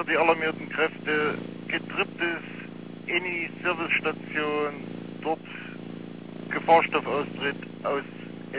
die alarmierten Kräfte. Getripptes, Eni Servicestation, dort Gefahrstoffaustritt aus